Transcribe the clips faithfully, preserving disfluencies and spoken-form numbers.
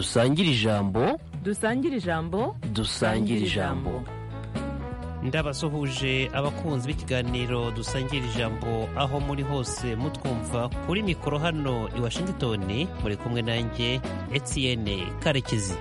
dusangire ijambo dusangire ijambo dusangire ijambo. ndabasuhuje abakunzi b'ikiganiro dusangira ijambo aho muri hose mutwumva kuri mikoro hano i Washington, muri kumwe nanjye Etienne Karekezi.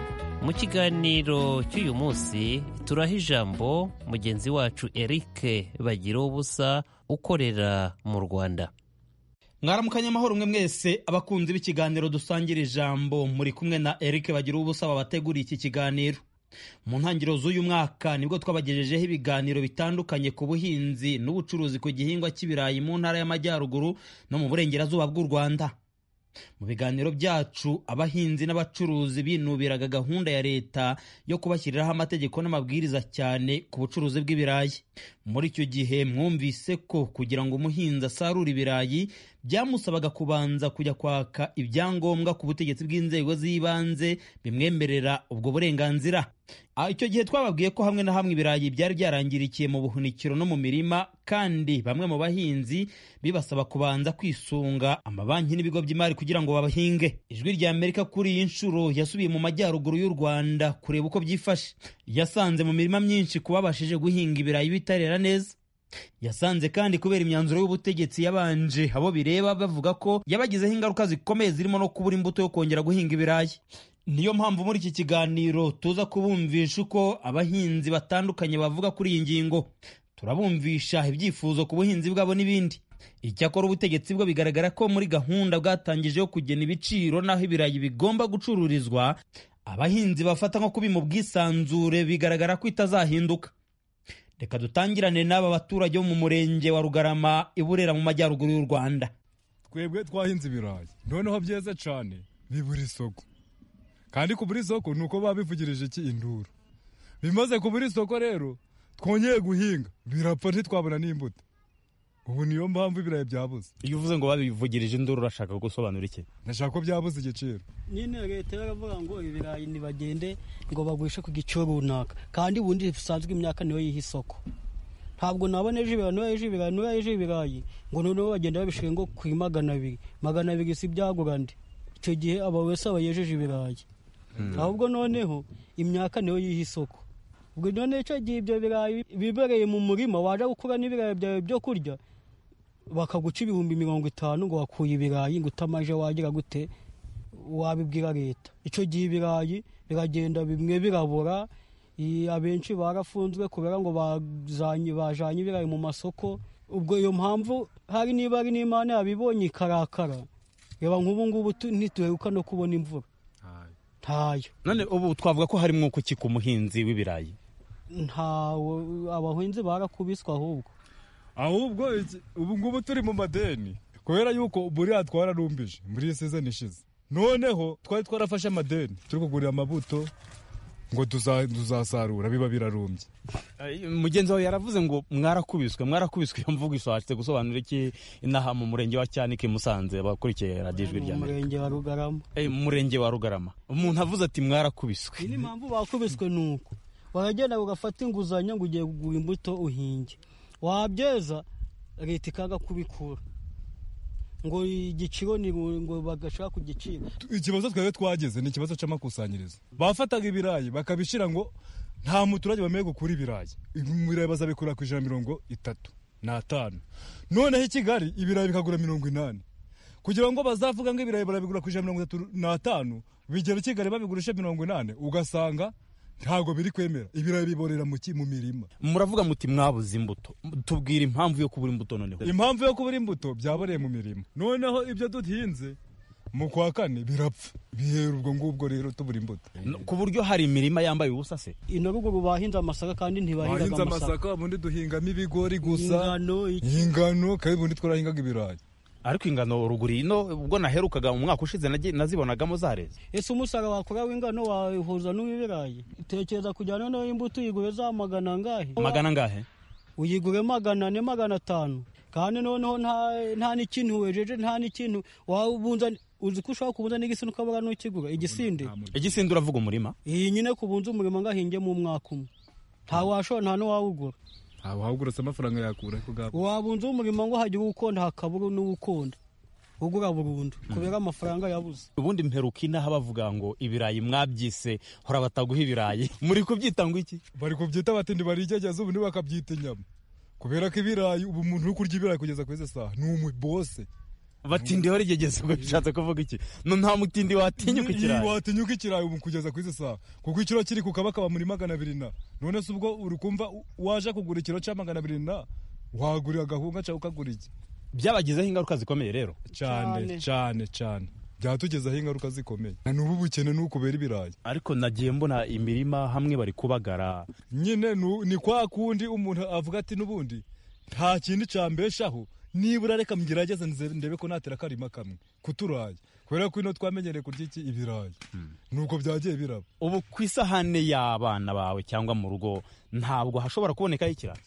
Mu kiganiro cy'uyu munsi turaha ijambo mugenzi wacu Eric Bagira ubusa ukorera mu Rwanda. Mwaramukanya amahoro mwe mwese abakunzi b'ikiganiro dusangira ijambo, muri kumwe na Eric Bagira ubusa wabateguriye iki kiganiro. Mu ntangiriro z'uyu mwaka nibwo twabagejejeho ibiganiro bitandukanye ku buhinzi n'ubucuruzi ku gihingwa cy'ibirayi mu ntara y'Amajyaruguru no mu burengerazuba bw'u Rwanda. Mu biganiro byacu abahinzi n'abacuruzi binubiraga gahunda ya leta yo kubashyiriraho amategeko n'amabwiriza cyane ku bucuruzi bw'ibirayi. Muri icyo gihe mwumvise ko kugira ngo umuhinzi asarure ibirayi byamusabaga kubanza kujya kwaka ibyangombwa ku butegetsi bw'inzego z'ibanze bimwemerera ubwo burenganzira. Icyo gihe twababwiye ko hamwe na hamwe ibirayi byari byarangirikiye mu buhunikiro no mu mirima, kandi bamwe mu bahinzi bibasaba kubanza kwisunga amabanki n'ibigo by'imari kugira ngo babahinge. Ijwi rya Amerika kuri iyi nshuro yasubiye mu majyaruguru y'u Rwanda kureba uko byifashe. Yasanze mu mirima myinshi kubabashije guhinga ibirayi bitarera neza. Yasanze kandi kubera imyanzuro y'ubutegetsi yabanje abo bireba bavuga ko yabagizeho ingaruka zikomeye zirimo no kubura imbuto yo kongera guhinga ibirayi. Niyo mpamvu muri iki kiganiro tuza kubumvisha uko abahinzi batandukanye bavuga kuri iyi ngingo. Turabumvisha ibyifuzo ku buhinzi bwabo n'ibindi. Icyakora ubutegetsi bwo bigaragara ko muri gahunda bwatangije yo kugena ibiciro n'aho ibirayi bigomba gucururizwa, abahinzi bafata nko kubi mu bwisanzure bigaragara ko itazahinduka. Reka dutangirane n'aba baturage bo mu murenge wa Rugarama i Burera mu majyaruguru y'u Rwanda. Twebwe twahinze ibirayi noneho byeze cyane bibura isoko, kandi kubura isoko nuko babivugirije iki induru. Bimaze kubura isoko rero twongeye guhinga birapfa ntitwabona n'imbuto. Ubu niyo mpamvu ibirayi byabuze. Iyo uvuze ngo babivugirije induru urashaka gusobanura iki? Nashaka ko byabuze igiciro. Nyine leta yaravuga ngo ibirayi nibagende ngo bagurishe ku giciro runaka, kandi ubundi bisanzwe imyaka niyo yiha isoko. Ntabwo naboneje ibirayi no yeje ibirayi no yeje ibirayi ngo noneho bagenda babishire ngo ku magana abiri magana abiri si byagura ndi. Icyo gihe aba wese abayejeje ibirayi. Ahubwo noneho imyaka niyo yiha isoko. Ubwo none icyo gihe ibyo birayi bibereye mu murima waje gukura n'ibirayi byawe byo kurya bakaguca ibihumbi mirongo itanu ngo wakuye ibirayi ngo utamaje wagira gute wabibwira leta. Icyo gihe ibirayi biragenda bimwe birabura, abenshi barafunzwe kubera ngo bazanye bajanye ibirayi mu masoko. Ubwo iyo mpamvu hari niba ari n'Imana yabibonye ikarakara, reba nk'ubu ngubu ntituheruka no kubona imvura ntayo. None ubu twavuga ko harimo kuki ku muhinzi w'ibirayi? Ntawe, abahinzi barakubiswa ahubwo ahubwo ubu ngubu turi mu madeni kubera yuko buriya twararumbije muri iyi season ishize. Noneho twari twarafashe amadeni turi kugurira amabuto ngo tuzasarura biba birarumbye. Mugenzi wawe yaravuze ngo mwarakubiswe mwarakubiswe. Iyo mvugo ishatse gusobanura iki inaha mu murenge wa Cyanike Musanze abakurikiye Radio Ijwi rya Amerika? Mu murenge wa Rugarama. Eh, mu murenge wa Rugarama umuntu avuze ati mwarakubiswe. Ni impamvu bakubiswe nuko baragenda ugafata inguzanyo ngo ugiye kugura imbuto uhinge, wabyeza leta ikaga kubikura ngo igiciro ni ngo bagashaka ku giciro. Ikibazo twebwe twageze ni ikibazo cy'amakusanyirizo. Bafataga ibirayi bakabishira ngo nta muturage bameye gukura ibirayi. Ibirayi bazabikura ku ijana mirongo itatu n'atanu. Noneho i Kigali ibirayi bikagura mirongo inani. Kugira ngo bazavuga ngo ibirayi barabigura ku ijana mirongo itatu n'atanu, bigera i Kigali babigurisha mirongo inani, ugasanga ntago biri kwemera. Ibirayi biborera mu mu mirima. Muravuga muti mwabuze imbuto. Tubwira impamvu yo kubura imbuto noneho. Impamvu yo kubura imbuto byaboreye mu mirima. Noneho ibyo duhinze mu kwa kane birapfa. Bihera ubwo ngubwo rero tubura imbuto. Ku buryo hari imirima yambaye ubusa se. Ino ruguru bahinze amasaka kandi ntibahinga amasaka. Bahinze amasaka ubundi duhingamo ibigori gusa. Ingano, ingano kandi ubundi twarahingaga ibirayi. Ariko ingano ruguru ino ubwo naherukaga mu mwaka ushize nazibonagamo zareze. Ese umusara wakora w'ingano wahuza n'ibirayi? Tekereza kujyana no imbuto uyigure za magana ngahe? Magana ngahe? Uyigure magana ne magana atanu. Kandi noneho nta nta n'ikintu wejeje, nta n'ikintu wabunza. Uzi ko ushaka kubunza n'igisinde ukabura n'ukigura igisinde. Igisinde uravuga umurima? Iyi nyine kubunza umurima ngahinge mu mwaka umwe. Nta washo nta no wawugura. Aho hagura amafaranga yakura ko gabo. Wabunza umurima ngo hajye ukonda hakabura n'ukonda. ugura burundu kubera amafaranga yabuze. Ubundi mperuka inaha bavuga ngo ibirayi mwabyise hora bataguha ibirayi muri kubyita ngo iki? Bari kubyita bati ndibarigegeza ubundi bakabyita inyama kubera ko ibirayi ubu umuntu uri kurya ibirayi kugeza kuri izi saha ni umubose. Batindi warigegeza ngo bishatse kuvuga iki? No nta mutindi watinyuka ikirayi. Ni watinyuka ikirayi ubu kugeza kuri izi saha kuko ikiro kiri kukabaka muri magana abiri na none se ubwo uri kumva waje kugura ikiro cya magana abiri na wagurira agahunga cyangwa ukagura iki? Byabagizeho ingaruka zikomeye rero cyane cyane cyane byatugezeho ingaruka zikomeye na n'ubu bukene n'ukubera ibirayi. Ariko nagiye mbona imirima hamwe bari kubagara nyine ni kwa kundi umuntu avuga ati n'ubundi nta kindi cyambeshaho nibura reka mgerageze ndebe ko natera akarima kamwe kuturaye kubera ko ino twamenyereye kurya iki ibirayi nuko byagiye biraba. Ubu ku isahane y'abana bawe cyangwa mu rugo ntabwo hashobora kuboneka ikirayi?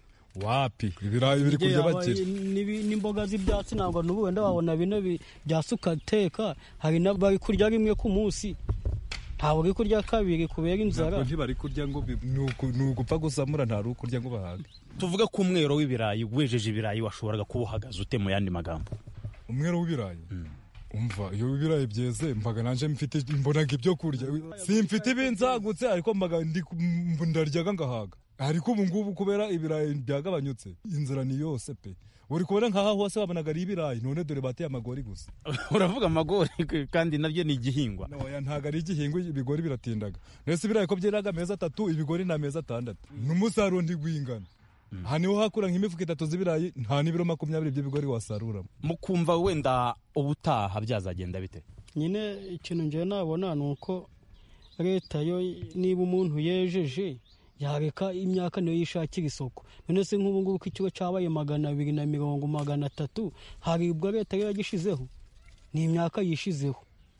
Wapi ibirayi biri kurya bakira n'imboga z'ibyatsi ntabwo n'ubu wenda wabona bino byasuka teka hari n'abari kurya rimwe ku munsi ntabwo bari kurya kabiri kubera inzara. Ntibari kurya ngo ni ugupfa gusamura nta uri kurya ngo bahage. Tuvuge ko umwero w'ibirayi wejeje ibirayi washoboraga kuba uhagaze ute mu yandi magambo? Umwero w'ibirayi umva iyo ibirayi byeze mbaga nanje mfite imbonaga ibyo kurya simfite ibinzagutse ariko mbaga ndaryaga ngahaga. Ariko ubu ngubu kubera ibirayi byagabanyutse inzira ni yose pe uri kubona nkaha hose wabonaga ari ibirayi none dore bateye amagori gusa. Uravuga amagori kandi nabyo ni igihingwa? Noya ntago ari igihingwa, ibigori biratindaga. Nese ibirayi ko byeraga amezi atatu ibigori ni amezi atandatu n'umusaruro ntigwingana. Aha niho hakura nk'imifuka itatu z'ibirayi nta n'ibiro makumyabiri by'ibigori wasaruramo. Mukumva wenda ubutaha byazagenda bite? Nyine ikintu nje nabona nuko leta yo niba umuntu yejeje yareka imyaka niyo yishakira isoko. None se nk'ubu ngubu ikigo cyabaye magana abiri na mirongo magana atatu hari ubwo leta yagishizeho ni imyaka yishizeho.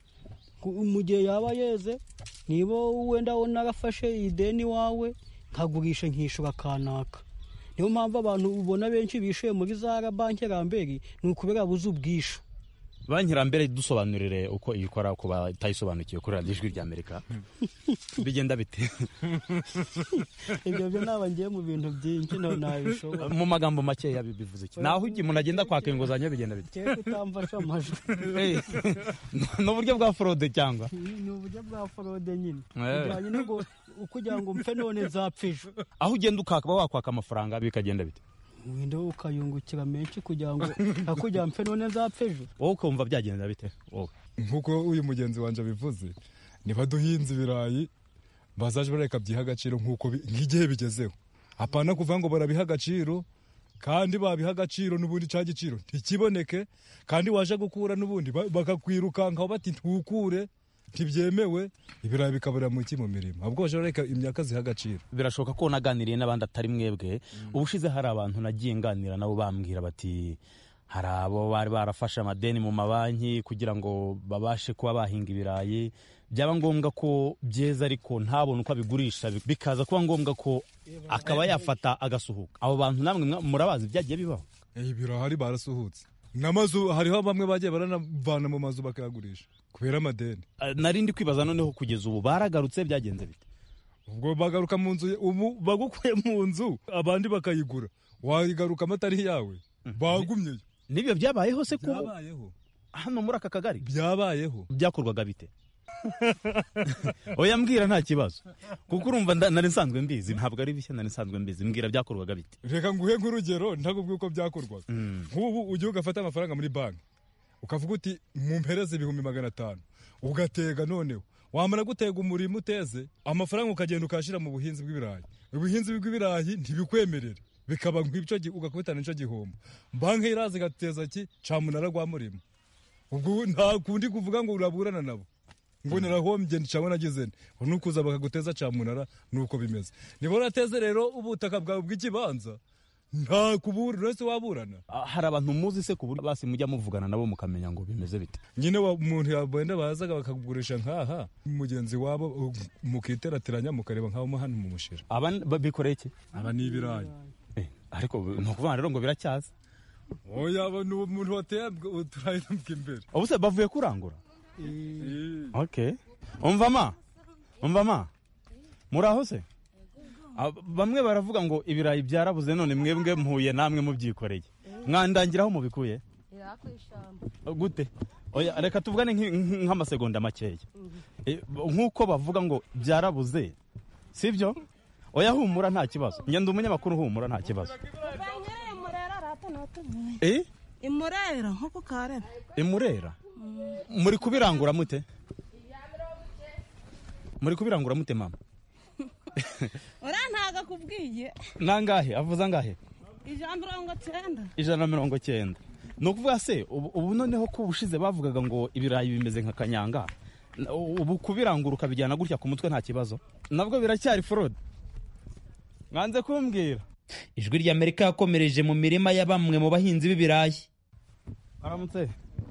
Mu gihe yaba yeze niba wenda narafashe ideni wawe nkagurisha nkishura kanaka. Niyo mpamvu abantu ubona benshi bishuye muri za banki rambere ni ukubera buze ubwishu. Banki rambere dusobanurire uko ikora ku batayisobanukiye kuri Radio Ijwi ry'Amerika. Bigenda bite? Ibyo byo nabangiye mu bintu byinshi no nabishobora. Mu magambo make yabivuze iki? Naho ugiye umuntu agenda kwaka inguzanyo bigenda bite? Cyo kutamfasha amajwi. No buryo bwa fraude cyangwa? Ni uburyo bwa fraude nyine. Kujyanye ngo ukugira ngo mfe none zapfije. Aho ugenda ukaka wakwaka amafaranga bikagenda bite? Wenda ukayungukira menshi kugira ngo akujya mfe none zapfejo. Wowe ukumva byagenda bite? Wowe nkuko uyu mugenzi wanje bivuze niba duhinze ibirayi bazaje bareka byiha agaciro nkuko nk'igihe bigezeho. Apana kuvuga ngo barabiha agaciro kandi babiha agaciro n'ubundi cya giciro ntikiboneke kandi waje gukura n'ubundi bakakwirukankaho bati ntukure ntibyemewe ibirayi bikabura mu ki mu mirimo ahubwo baje bareka imyaka ziha agaciro. Birashoboka ko naganiriye n'abandi atari mwebwe ubushize hari abantu nagiye nganira nabo bambwira bati hari abo bari barafashe amadeni mu mabanki kugira ngo babashe kuba bahinga ibirayi byaba ngombwa ko byeza ariko ntabone uko abigurisha bikaza kuba ngombwa ko akaba yafata agasuhuka. Abo bantu namwe murabazi byagiye bibaho? Ibirahari barasuhutse n'amazu hariho bamwe bagiye baranavana mu mazu bakayagurisha kubera amadeni. Narindi kwibaza noneho kugeza ubu baragarutse byagenze bite? Ubwo bagaruka mu nzu ubu bagukuye mu nzu abandi bakayigura wayigaruka amatari yawe bagumyeyo. Nibyo byabayeho se kuko byabayeho hano muri aka kagari byabayeho byakorwaga bite? Oya mbwira nta kibazo kuko urumva nari nsanzwe mbizi ntabwo ari bishya nari nsanzwe mbizi mbwira byakorwaga bite? Reka nguhe nk'urugero ntagubwiye uko byakorwaga. Nk'ubu ujye ugafata amafaranga muri banki ukavuga uti mumpereze ibihumbi magana atanu ugatega noneho wamara gutega umurimo uteze amafaranga ukagenda ukashira mu buhinzi bw'ibirayi. Ubuhinzi bw'ibirayi ntibikwemerera bikaba nk'ibyo ugakubitana n'icyo gihombo. Banki iraza igateza ki camunara gwa murimo. Ubwo nta kundi kuvuga ngo uraburana nabo ngo narahombye ncabona nagize nukuza bakaguteza camunara nuko bimeze. Nibo rateze rero ubutaka bwawe bw'ikibanza nta kubura rese waburana. Hari abantu muzi se kubura basi mujya muvugana nabo mukamenya ngo bimeze bite? Nyine umuntu yabenda bazaga bakagurisha nkaha mugenzi wabo mukiterateranya mukareba nkaho hano mu mushira. Aba bikoreye iki? Aba ni ibirayi. Eh ariko no kuvuga rero ngo biracyaza. Oya abantu umuntu wateye turayimbuka imbere. Ubuse bavuye kurangura? Okay. Umva ma. Umva ma. Muraho se? Bamwe baravuga ngo ibirayi byarabuze none mwebwe mpuye namwe mubyikoreye. Mwandangiraho mubikuye? gute oya reka tuvugane nk'amasegonda makeya nk'uko bavuga ngo byarabuze sibyo oya humura nta kibazo ngenda umunyamakuru humura nta kibazo eh imurera nko karera imurera muri kubirangura mute muri kubirangura mute mama urantaga kubwiye nangahe avuza ngahe ijana mirongo cyenda ijana mirongo cyenda no kuvuga se ubu noneho ko ubushize bavugaga ngo ibirayi bimeze nka kanyanga ubu kubiranguruka bijyana gutya ku mutwe nta kibazo nabwo biracyari fraud mwanze kumbwira. Ijwi ry'Amerika yakomereje mu mirima ya bamwe mu bahinzi b'ibirayi. Aramutse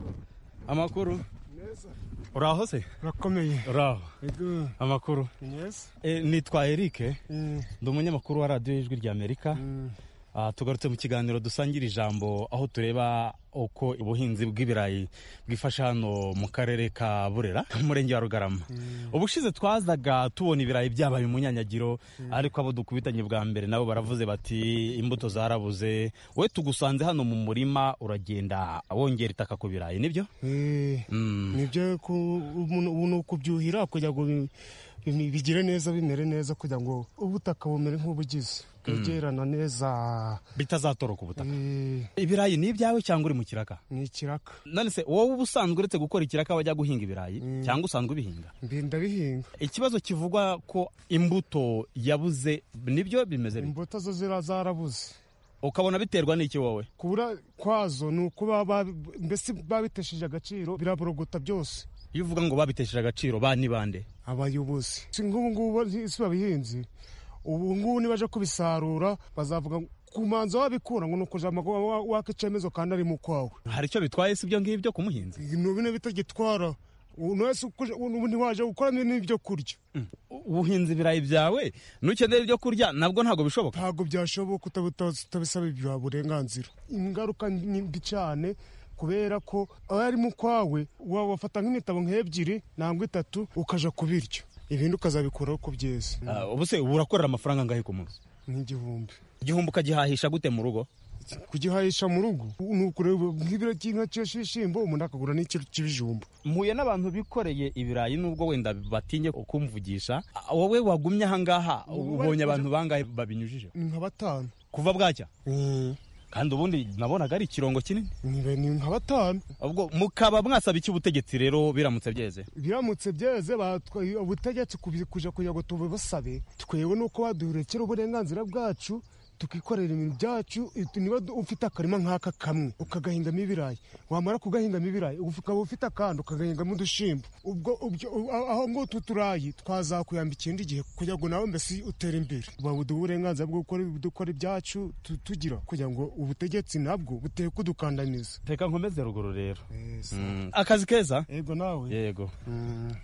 amakuru neza uraho se rakomeye uraho amakuru yes eh nitwa Eric ndi umunyamakuru wa radio y'Ijwi ry'Amerika. Uh, tugarutse mu kiganiro dusangira ijambo aho tureba uko ubuhinzi bw'ibirayi bwifasha hano mu karere ka Burera umurenge wa Rugarama. mm. Ubushize twazaga tubona ibirayi byabaye umunyanyagiro, mm. ariko abo dukubitanye bwa mbere nabo baravuze bati imbuto zarabuze. We tugusanze hano mu murima uragenda wongera itaka ku birayi nibyo? eh mm. Nibyo ko umuntu kubyuhira kujya ngo bigire neza bimere neza kugira ngo ubutaka bumere nk'ubugize kwegerana neza bitazatoroka ubutaka. Ibirayi ni ibyawe cyangwa uri mu kiraka? Ni ikiraka. None se wowe ubusanzwe uretse gukora ikiraka wajya guhinga ibirayi mm. cyangwa usanzwe ubihinga? Mbinda bihinga. Ikibazo kivugwa ko imbuto yabuze nibyo bimeze bite? Imbuto zo zira zarabuze. Ukabona biterwa n'iki wowe? Kubura kwazo ni ukuba mbese babitesheje agaciro biraborogota byose. Iyo uvuga ngo babitesheje agaciro bani bande? Abayobozi. Ngubu ngubu si babihinzi. Ubu ngubu nibaje kubisarura bazavuga kumanza wabikura ngo nuko jama wakicemezo kandi ari mu kwawe. Hari icyo bitwaye si byo ngibyo ku muhinzi? Ibintu bine bitagitwara. Unwese ubundi waje gukora n'ibyo kurya. Ubuhinzi birayi byawe nukeneye ibyo kurya nabwo ntago bishoboka. Ntago byashoboka utabisaba ibyo burenganzira. Ingaruka mbi cyane kubera ko ari mu kwawe wafata nk'initabo nk'ebyiri nangwa itatu ukaja kubiryo ibindi ukazabikora uko byeze. Uh, ubu se urakorera amafaranga ngahe ku munsi? N'igihumbi. Igihumbi ukagihahisha gute mu rugo? Kugihahisha mu rugo nukureba nk'ibiro cy'inka cy'ishimbo umuntu akagura n'ikiro cy'ibijumba. Mpuye n'abantu bikoreye ibirayi nubwo wenda batinye kumvugisha, wowe wagumye aha ngaha ubonye abantu bangahe babinyujije? Nka batanu. Kuva bwacya? Mm. Kandi ubundi nabonaga ari ikirongo kinini. Ni nka batanu. Ubwo mukaba mwasaba iki ubutegetsi rero biramutse byeze? Biramutse byeze batwaye ubutegetsi kuja kuya ngo tubasabe twewe nuko baduhurekera uburenganzira bwacu tukikorera ibintu byacu. Niba ufite akarima nk'aka kamwe ukagahingamo ibirayi wamara kugahingamo ibirayi ukaba ufite akandi ukagahingamo udushimbo ubwo aho ngo tuturayi twazakuyamba ikindi gihe kugira ngo nawe mbese utere imbere babuduha uburenganzira bwo gukora ibyacu tugira kugira ngo ubutegetsi nabwo buteye kudukandamiza. Reka nkomeze ruguru rero. mm. Akazi keza? Yego nawe. Yego. mm.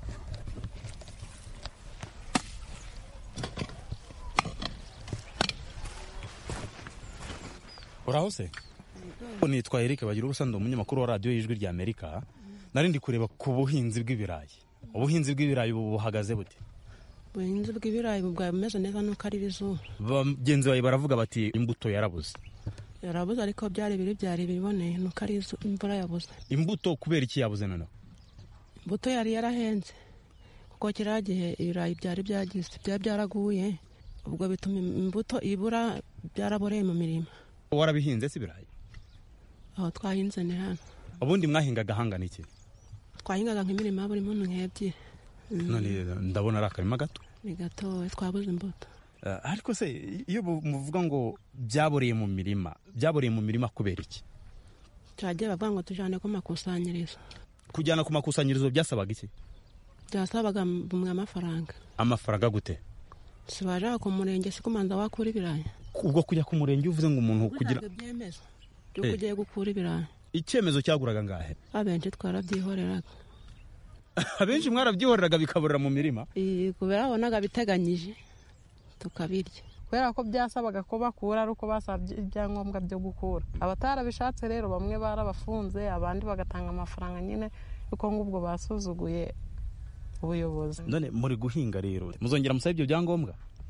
Uraho se? Nitwa Eric bagira ubusando umunyamakuru wa radio y'Ijwi ry'Amerika. Nari ndi kureba ku buhinzi bw'ibirayi. Ubuhinzi bw'ibirayi buhagaze bute? Ubuhinzi bw'ibirayi bwa bumeze neza nuko ari bizuba. Bagenzi bawe baravuga bati imbuto yarabuze. Yarabuze ariko byari biri byari biboneye nuko ari imvura yabuze. Imbuto kubera iki yabuze none? Imbuto yari yarahenze. Kuko kiragihe ibirayi byari byagize byari byaraguye. Ubwo bituma imbuto ibura byaraboreye mu mirima. Warabihinze si birayi? Aho twahinze ni hano. Ubundi mwahingaga hangana iki? Twahingaga nk'imirima buri muntu nk'ebyiri. None ndabona ari akarima gato. Ni gato twabuze imbuto. Uh, ariko se iyo muvuga ngo byaboreye mu mirima, byaboreye mu mirima kubera iki? Cyagiye bavuga ngo tujane ku makusanyirizo. Kujyana ku makusanyirizo byasabaga iki? Byasabaga bumwe amafaranga. Amafaranga gute? Sibaja ku murenge sikumanza wakura ibirayi. Ubwo kujya ku murenge uvuze ngo umuntu kugira ibyemezo byo kugiye gukura ibirayi. Icyemezo cyaguraga ngahe? Abenshi twarabyihoreraga. Abenshi mwarabyihoreraga bikaburira mu mirima? Eh kubera abonaga biteganyije tukabirya. Kubera ko byasabaga ko bakura ari uko basabye ibyangombwa byo gukura. Abatarabishatse rero bamwe barabafunze abandi bagatanga amafaranga nyine uko ngubwo basuzuguye ubuyobozi. None muri guhinga rero muzongera musabe ibyo byangombwa?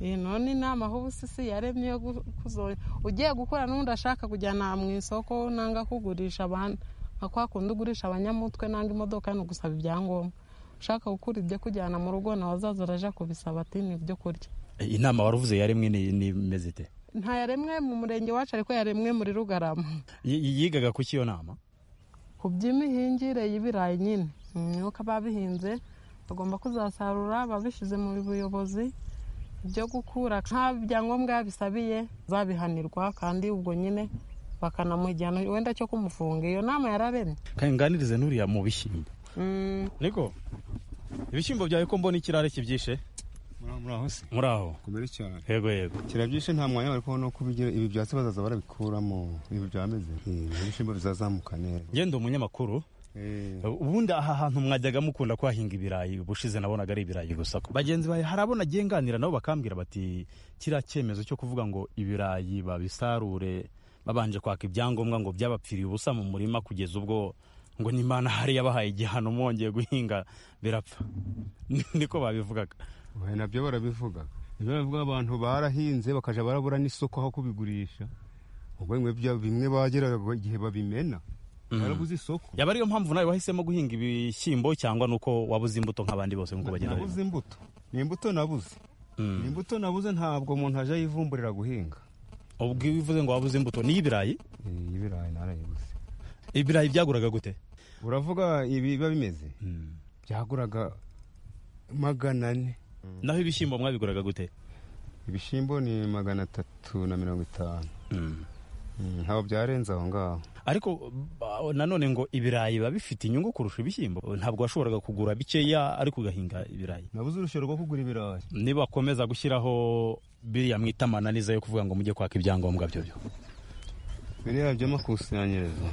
none inama aho ubusisi yaremye yo kuzonya ugiye gukora n'undi ashaka kujyana mu isoko nanga kugurisha abantu nka kwa kundi ugurisha abanyamutwe nanga imodoka no gusaba ibyangombwa ushaka gukura ibyo kujyana mu rugo nawe azaza araja kubisaba ati ni ibyo kurya. Inama waruvuze yaremwe ni mezite nta yaremwe mu murenge wacu ariko yaremwe muri Rugarama. Yigaga ku kiyo nama ku by'imihingire y'ibirayi nyine nuko ababihinze bagomba kuzasarura babishize mu buyobozi byo gukura nta byangombwa bisabiye zabihanirwa kandi ubwo nyine bakanamujyana wenda cyo kumufunga. Iyo nama yararemye kandi nganirize nuriya mu bishyimbo. Niko ibishyimbo byawe ko mbona ikirare kibyishe muraho se muraho kumera cyane yego yego kirabyishe nta mwanya ariko no kubigira ibi byatsi bazaza barabikuramo ibi byameze ibishyimbo bizazamuka neza. Ngende umunyamakuru ubundi aha hantu mwajyaga mukunda kwahinga ibirayi bushize nabonaga ari ibirayi gusa bagenzi bawe harabona agenganira nabo bakambwira bati kira cyemezo cyo kuvuga ngo ibirayi babisarure babanje kwaka ibyangombwa ngo byabapfiriye ubusa mu murima kugeza ubwo ngo n'Imana hari yabahaye igihano mwongeye guhinga birapfa niko babivugaga. we nabyo barabivuga ibyo bavuga abantu barahinze bakaja barabura n'isoko aho kubigurisha ubwo bimwe bageraga igihe babimena barabuze isoko. Yaba ariyo mpamvu nawe wahisemo guhinga ibishyimbo cyangwa nuko wabuze imbuto nk'abandi bose nkuko bagenda nabuze imbuto ni imbuto nabuze ni imbuto nabuze ntabwo umuntu aje yivumburira guhinga. Ubwo bivuze ngo wabuze imbuto ni ibirayi ibirayi narayibuze. Ibirayi byaguraga gute uravuga ibi biba bimeze byaguraga magana ane naho ibishyimbo mwabiguraga gute? Ibishyimbo ni magana atatu na mirongo itanu ntabwo byarenze aho ngaho. Ariko nanone ngo ibirayi biba bifite inyungu kurusha ibishyimbo ntabwo washoboraga kugura bikeya ariko ugahinga ibirayi. Nabuze urushoro rwo kugura ibirayi. Niba akomeza gushyiraho biriya mwita amananiza yo kuvuga ngo mujye kwaka ibyangombwa byo byo biriya by'amakusanyirizo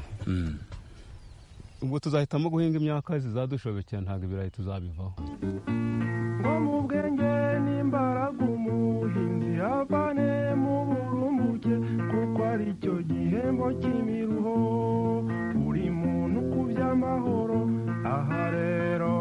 ubwo tuzahitamo guhinga imyaka zizadushobekera ntabwo ibirayi tuzabivaho. ngo mu bwenge n'imbaraga umuhinzi avane mu burumbuke kuko ari cyo gihembo cy'imiruho buri muntu ku by'amahoro. Aha rero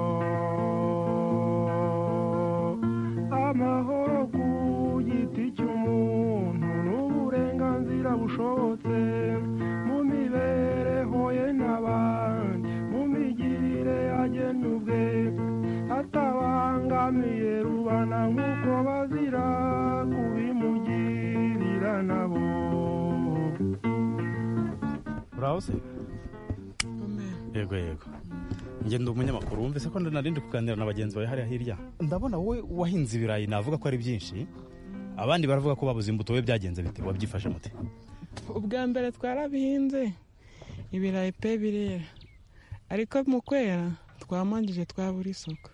amahoro ku giti cy'umuntu n'uburenganzira bushobotse mu mibereho ye n'abandi mu migirire agena ubwe atabangamiye rubana nk'uko bazira kubimugirira nabo. Uraho se? Yego yego ngenda umunyamakuru wumvise ko ndanarindi kuganira na bagenzi bawe hariya hirya ndabona wowe wahinze ibirayi navuga ko ari byinshi abandi baravuga ko babuze imbuto we byagenze bite wabyifashe mute? Ubwa mbere twarabihinze ibirayi pe birera ariko mu kwera twamanjije twabura isoko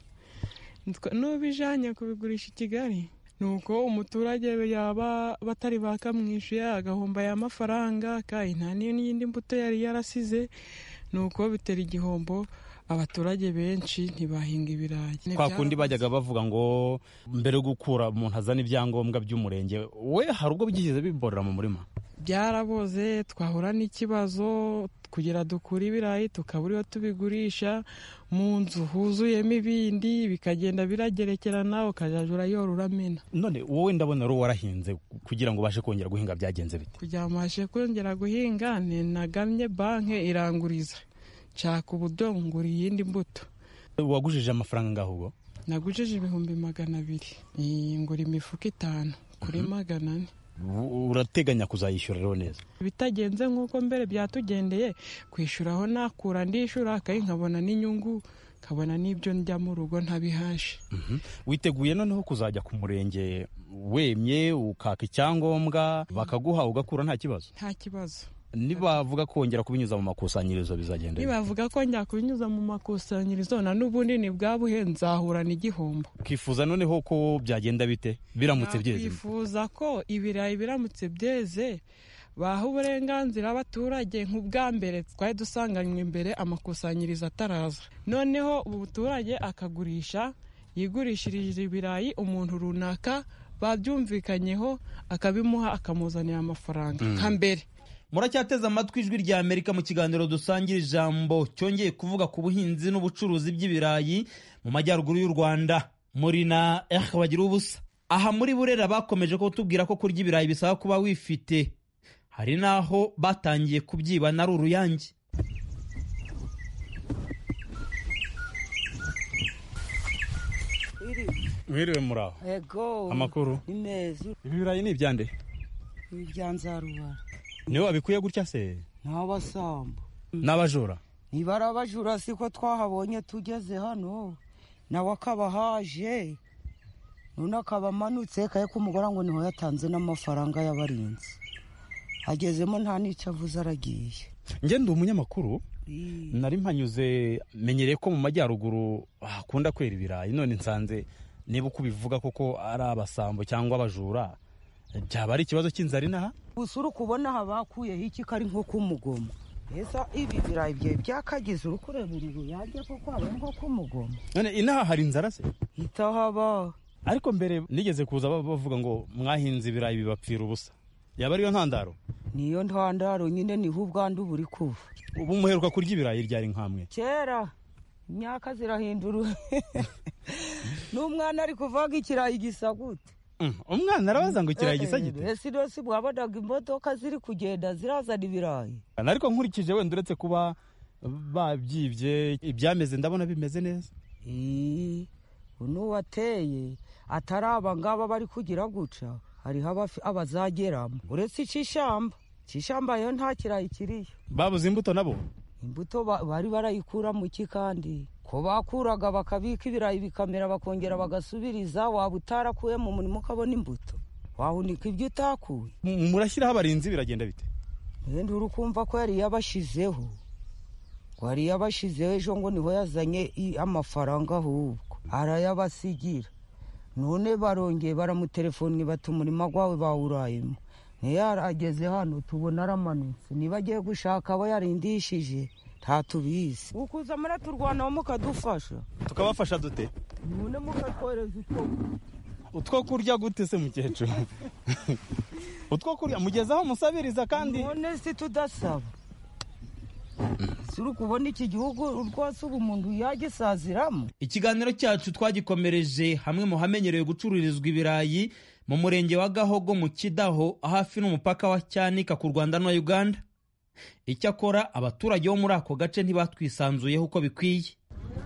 n'ubijanye kubigurisha i Kigali nuko umuturage yaba batari bakamwishuye agahomba ya mafaranga kandi nta n'iyindi mbuto yari yarasize nuko bitera igihombo abaturage benshi ntibahinga ibirayi. Kwa kundi bajyaga bavuga ngo mbere yo gukura umuntu azana ibyangombwa by'umurenge we hari ubwo bigeze biborera mu murima byaraboze twahura n'ikibazo kugira dukura ibirayi tukabura iyo tubigurisha mu nzu huzuyemo ibindi bikagenda biragerekerana ukajaja urayora uramena. None wowe ndabona ro warahinze kugira ngo ubashe kongera guhinga byagenze bite? Kugira ngo ubashe kongera guhinga nagamye banke iranguriza nshaka uburyo ngura iyindi mbuto. Wagujije amafaranga ngaho ubwo? Nagujije ibihumbi magana abiri ngura imifuka itanu kuri magana ane. Urateganya kuzayishyura rero neza? Bitagenze nk'uko mbere byatugendeye kwishyuraho nakura ndishyura kandi nkabona n'inyungu kabona n'ibyo njya mu rugo ntabihashe. Witeguye noneho kuzajya ku murenge wemye ukaka icyangombwa bakaguha ugakura nta kibazo? Nta kibazo. Nibavuga kongera kubinyuza mu makusanyirizo bizagenda? Nibavuga ko njya kubinyuza mu makusanyirizo na n'ubundi ni bwa buhe nzahura n'igihombo. Ukifuza noneho ko byagenda bite biramutse byeze? Twifuza ko ibirayi biramutse byeze baha uburenganzira abaturage nk'ubwa mbere twari dusanganywe imbere amakusanyirizo ataraza, noneho umuturage akagurisha yigurishirije ibirayi umuntu runaka babyumvikanyeho akabimuha akamuzanira amafaranga nka mbere. Muracyateze amatwi ijwi rya Amerika mu kiganiro dusangira ijambo cyongeye kuvuga ku buhinzi n'ubucuruzi by'ibirayi mu majyaruguru y'u Rwanda. Muri na eh bagira ubusa aha muri Burera bakomeje kutubwira ko kurya ibirayi bisaba kuba wifite, hari naho batangiye kubyiba na ruruyange. Mwiriwe muraho. Ego. Amakuru? Imeza. Ibi birayi ni ibyande? Ibyanzarubara. Niwe wabikuye gutya se? N'abasamba. N'abajura? Nibara abajura siko twahabonye tugeze hano. Nawe akaba haje. None akaba amanutse kaye kumugora ngo niho yatanze n'amafaranga y'abarinzi. Hagezemo nta n'icyo avuze aragiye. Nge ndi umunyamakuru. Nari mpanyuze menyereye ko mu majyaruguru hakunda kwera ibirayi, none nsanze niba uko bivuga koko ari abasambo cyangwa abajura, byaba ari ikibazo cy'inzara inaha. Usuru kubona habakuyeho iki kari nko kumugoma. Esa ibi birayi bye byakagize urukureba ururu yaje koko aba nko kumugoma. None inaha hari inzara se? Itahaba. Ariko mbere nigeze kuza bavuga ngo mwahinze ibirayi bibapfira ubusa. Yaba ariyo ntandaro? Niyo ntandaro nyine niho ubwandu buri kuva. Ubu muheruka kurya ibirayi ryari nkamwe? Kera imyaka zirahindura. N'umwana ari kuvaga ikirayi gisa gute? Umwana arabaza ngo ikirayi gisa gite? Ese dose bwabodaga imodoka ziri kugenda zirazana ibirayi. Ariko nkurikije wenda uretse kuba babyibye ibyameze ndabona bimeze neza. Eh, uno wateye ataraba ngaba bari kugira guca. Hari haba abazageramo uretse icishamba cishamba yo nta kirayi kiriyo. Babuze imbuto nabo? Imbuto bari barayikura mu kikandi ko bakuraga bakabika ibirayi bikamera bakongera bagasubiriza, waba utarakuye mu murimo ukabona imbuto wahunika ibyo utakuye. Murashyiraho abarinzi biragenda bite? Wenda urukumva ko yari yabashizeho wari yabashizeho ejo ngo niho yazanye amafaranga ahubwo arayabasigira. None barongeye baramutelefoni bati umurima gwawe bawurayemo. Ntiyarageze hano tubona aramanutse, niba agiye gushaka abo yarindishije ntatubizi. Ukuza muri turwana mukadufasha. Tukabafasha dute? None mukatwereza utwo utwo kurya gute se mukecuru? Utwo kurya mugezaho musabiriza kandi none si tudasaba. Suru kubona iki gihugu rwose ubu umuntu yagisaziramo. Ikiganiro cyacu twagikomereje hamwe mu hamenyerewe gucururizwa ibirayi mu murenge wa Gahogo mu Kidaho hafi n'umupaka wa Cyanika ku Rwanda na Uganda. Icyakora abaturage bo muri ako gace ntibatwisanzuyeho uko bikwiye.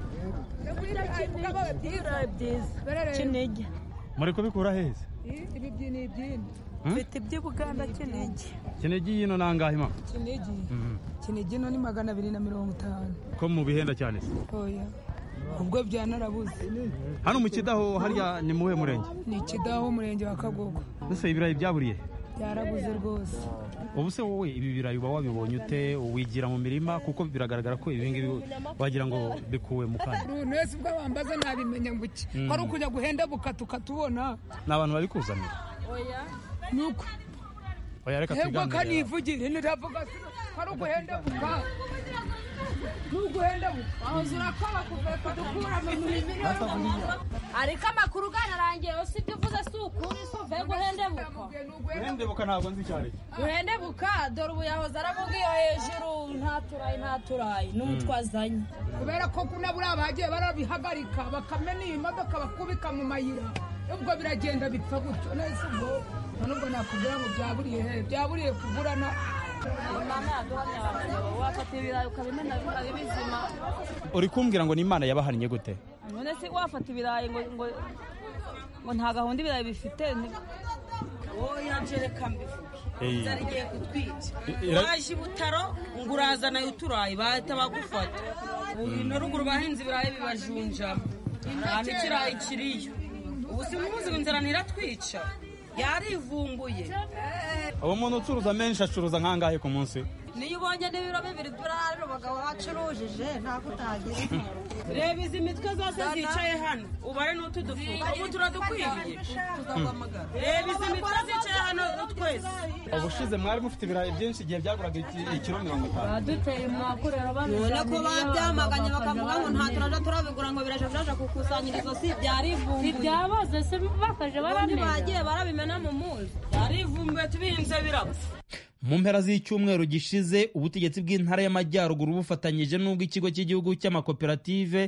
Kinigi. Muri kubikura heza? Ibi byini byini. Mfite iby'Ubuganda Kinigi. Kinigi yino nangahe ma? Kinigi. Kinigi no ni magana abiri na mirongo itanu. Ko mu bihenda cyane se? Oya. Ubwo byanarabuze. Hano mu Kidaho harya ni muwe murenge? Ni Kidaho umurenge wa Kagogo. Ese ibirayi byaburiye? Byarabuze rwose. Ubu se wowe ibi birayi uba wabibonye ute wigira mu mirima kuko biragaragara ko ibi ngibi wagira ngo bikuwe mu kanya? Nese ubwo bambaza nabimenya ngo iki. Kwari ukujya guhenda bukatuka tubona. N'abantu babikuzanira? Oya. Nuko. Oya reka tuganire. Ego kanivugire niravuga kwari uguhenda buka. Nuguhenda buka. Aho zurakaba kuveka dukura mu mirima. Ariko amakuru ganarangiye usibye uvuze si ukuri so ve guhende buka. Guhende buka ntabwo nzi cyane. Guhende buka dore ubu yahoze aravuga iyo hejuru nta turayi nta turayi n'umutwazanye. Kubera ko kuna buri abagiye barabihagarika bakamena iyi modoka bakubika mu mayira. Ubwo biragenda bipfa gutyo nese ubwo nubwo nakubwira ngo byaburiye he byaburiye kugurana. Imana yaduhamya abantu wafata ibirayi ukabimena bikaba bizima. Uri kumbwira ngo ni Imana yabahannye gute? None se wafata ibirayi ngo ngo ngo nta gahunda ibirayi bifite. Oya jereka mbivuge. Eh. Zarigiye kutwica. Waje butaro ngurazana y'uturayi bahita bagufata. Ubu no ruguru bahinze ibirayi bibajunjama. Nta kirayi kiriyo. Ubu simuzi inzara niratwica. Yarivumbuye. Abo muntu ucuruza menshi acuruza nkangahe ku munsi? Niyo ubonye n'ibiro bibiri turari abagabo bacurujije nta kutagira. Reba izi mitwe zose zicaye hano ubare n'utu dufuka ubu turadukwiriye. Reba izi mitwe zicaye hano twese. Ubushize mwari mufite ibirayi byinshi igihe byaguraga ikiro mirongo itanu. Baduteye mwakorera bameze. None ko babyamaganye bakavuga ngo nta turaja turabigura ngo biraje byaje kukusanyirizo si byarivumbuye. Ibyaboze se bakaje baramenya. Bagiye barabimena mu muzi. Yarivumbuye tubihinze birapfa. Mu mpera z'icyumweru gishize ubutegetsi bw'intara y'Amajyaruguru bufatanyije n'ubwo ikigo cy'igihugu cy'amakoperative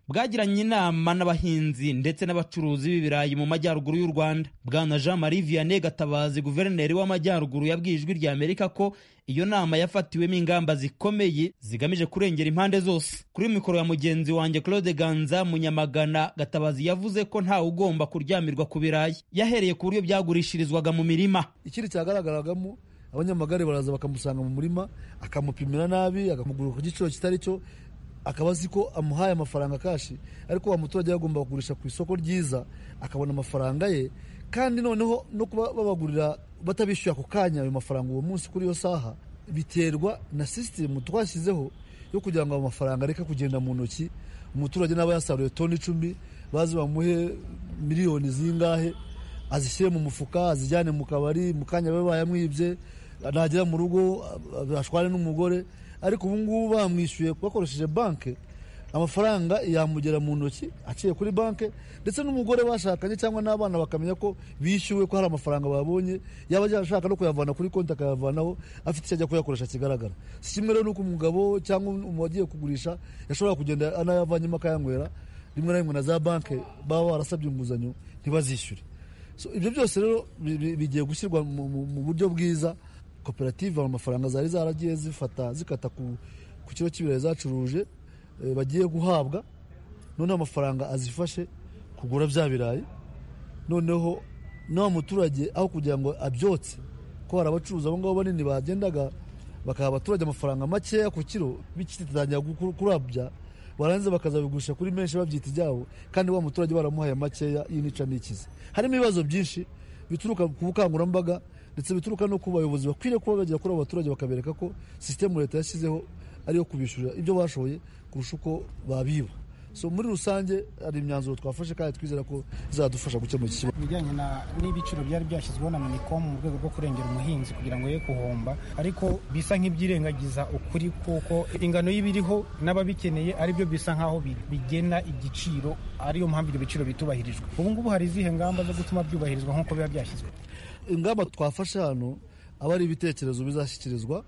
bwagiranye inama n'abahinzi ndetse n'abacuruzi b'ibirayi mu majyaruguru y'u Rwanda. Bwana Jean Marie Vianney Gatabazi, guverineri w'amajyaruguru, yabwiye Ijwi rya Amerika ko iyo nama yafatiwemo ingamba zikomeye zigamije kurengera impande zose. Kuri mikoro ya mugenzi wanjye Claude Ganza Munyamagana, Gatabazi yavuze ko ntawe ugomba kuryamirwa ku birayi. Yahereye ku buryo byagurishirizwaga mu mirima. Ikiri cyagaragaragamo abanyamagare baraza bakamusanga mu murima, akamupimira nabi, akamugura ku giciro kitari cyo, akaba azi ko amuhaye amafaranga kashi, ariko wa muturage yagomba kugurisha ku isoko ryiza akabona amafaranga ye, kandi noneho no kuba babagurira batabishyuye ako kanya ayo mafaranga uwo munsi kuri iyo saha, biterwa na system twashyizeho yo kugira ngo ayo mafaranga areke kugenda mu ntoki. Umuturage n'aba yasaruye toni icumi bazi bamuhe miliyoni zingahe, azishyire mu mufuka, azijyane mu kabari, mu kanya babe bayamwibye, nagera mu rugo ashwane n'umugore. Ariko ubu ngubu bamwishyuye bakoresheje banke, amafaranga yamugera mu ntoki aciye kuri banke, ndetse n'umugore bashakanye cyangwa n'abana bakamenya ko bishyuwe, ko hari amafaranga babonye, yaba ashaka no kuyavana kuri konti akayavanaho afite icyo ajya kuyakoresha kigaragara. Si kimwe rero n'uko umugabo cyangwa umuntu wagiye kugurisha yashobora kugenda anayavanyemo akayanywera, rimwe na rimwe na za banke baba barasabye inguzanyo ntibazishyure. So ibyo byose rero bigiye gushyirwa mu buryo bwiza. Koperative amafaranga zari zaragiye zifata zikata ku kiro cy'ibirayi zacuruje bagiye guhabwa, none amafaranga azifashe kugura bya birayi. Noneho n'uwo muturage aho kugira ngo abyotse, ko hari abacuruza abo ngabo banini bagendaga bakaha abaturage amafaranga makeya ku kiro, bikitangira kurabya, baranze bakazabigurisha kuri menshi babyita ibyabo, kandi wa muturage baramuhaye makeya yinica n'ikize. Harimo ibibazo byinshi bituruka ku bukangurambaga, ndetse bituruka no ku bayobozi bakwiriye kuba bagera kuri abo baturage bakabereka ko sisitemu leta yashyizeho ariyo kubishyurira ibyo bashoboye kurusha uko babiba. So muri rusange hari imyanzuro twafashe kandi twizera ko izadufasha gukemura iki kibazo. Bijyanye n'ibiciro byari byashyizweho na Minicom mu rwego rwo kurengera umuhinzi kugira ngo ye guhomba, ariko bisa nk'ibyirengagiza ukuri kuko ingano y'ibiriho n'ababikeneye ari byo bisa nk'aho bigena igiciro, ariyo mpamvu ibyo biciro bitubahirijwe. Ubu ngubu hari izihe ngamba zo gutuma byubahirizwa nk'uko biba byashyizwe? Ingamba twafashe hano aba ari ibitekerezo bizashyikirizwa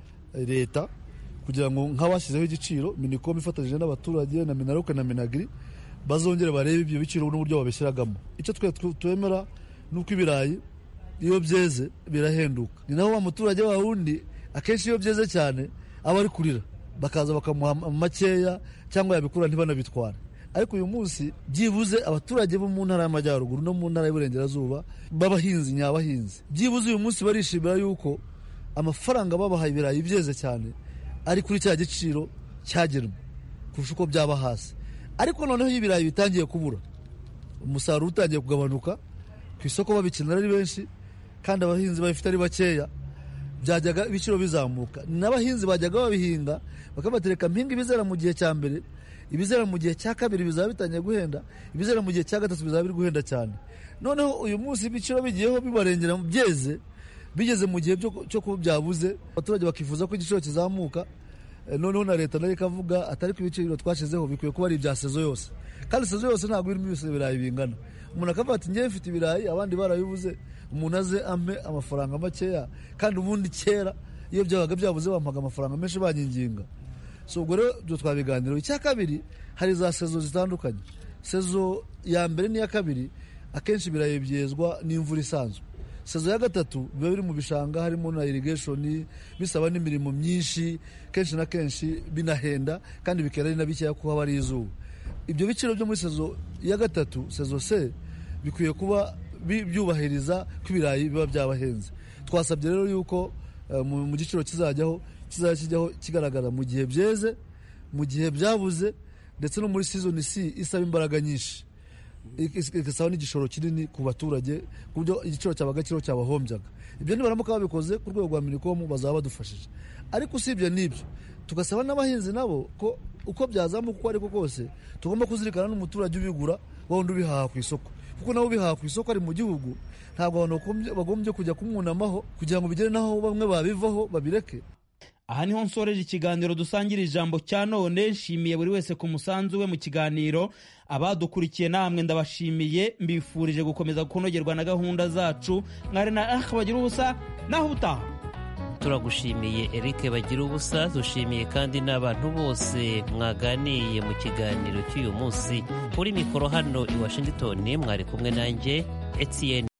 leta kugira ngo nk'abashyizeho igiciro, Minicom ifatanyije n'abaturage na Minaruke na Minagri bazongere barebe ibyo biciro n'uburyo babishyiragamo. Icyo twe twemera nuko ibirayi iyo byeze birahenduka, ni naho wa muturage wa wundi akenshi iyo byeze cyane aba ari kurira, bakaza bakamuha makeya cyangwa yabikura ntibanabitware. Ariko uyu munsi byibuze abaturage bo mu ntara y'amajyaruguru no mu ntara y'uburengerazuba b'abahinzi nyabahinzi, byibuze uyu munsi barishimira yuko amafaranga babahaye ibirayi byeze cyane ari kuri cya giciro cyagenwe kurusha uko byaba hasi. Ariko noneho iyo ibirayi bitangiye kubura, umusaruro utangiye kugabanuka ku isoko, babikenera ari benshi kandi abahinzi babifite ari bakeya, byajyaga ibiciro bizamuka. N'abahinzi bajyaga babihinga bakabatereka mpinga ibizera mu gihe cya mbere, ibizera mu gihe cya kabiri bizaba bitangiye guhenda, ibizera mu gihe cya gatatu bizaba biri guhenda cyane. Noneho uyu munsi ibiciro bigiyeho bibarengera byeze, bigeze mu gihe cyo kuba byabuze, abaturage bakifuza ko igiciro kizamuka. Noneho na leta nayo ikavuga atari ku ibiciro twashyizeho bikwiye kuba ari ibya sezo yose, kandi sezo yose ntabwo irimo ibirayi bingana. Umuntu akavuga ati njyewe mfite ibirayi abandi barabibuze, umuntu aze ampe amafaranga makeya, kandi ubundi kera iyo byabaga byabuze bampaga amafaranga menshi banyinginga. So ubwo rero byo twabiganiraho. Icya kabiri, hari za sezo zitandukanye. Sezo ya mbere n'iya kabiri akenshi ibirayi byezwa n'imvura isanzwe. Sezo ya gatatu biba biri mu bishanga, harimo na irrigation, bisaba n'imirimo myinshi, kenshi na kenshi binahenda kandi bikera ari na bikeya kuko haba ari izuba. Ibyo biciro byo muri sezo ya gatatu, sezo C, bikwiye kuba byubahiriza ko ibirayi biba byabahenze. Twasabye rero yuko mu giciro kizajyaho kizajya kijyaho kigaragara mu gihe byeze, mu gihe byabuze, ndetse no muri season C isaba imbaraga nyinshi, igasaba n'igishoro kinini ku baturage, ku buryo igiciro cyabaga kiriho cyabahombyaga. Ibyo nibaramuka babikoze ku rwego rwa Minicom bazaba badufashije. Ariko usibye n'ibyo, tugasaba n'abahinzi nabo ko uko byazamuka uko ariko kose tugomba kuzirikana n'umuturage ubigura wundi ubihaha ku isoko, kuko nawe ubihaha ku isoko ari mu gihugu, ntabwo abantu bagombye kujya kumwunamaho kugira ngo bigere naho bamwe babivaho babireke. Aha niho nsoreje ikiganiro dusangira ijambo cya none. Nshimiye buri wese ku musanzu we mu kiganiro. Abadukurikiye namwe ndabashimiye, mbifurije gukomeza kunogerwa na gahunda zacu. Mwari na ah bagira ubusa naho utaha. turagushimiye Eric bagira ubusa, dushimiye kandi n'abantu bose mwaganiye mu kiganiro cy'uyu munsi. Kuri mikoro hano i Washington mwari kumwe nanjye Etienne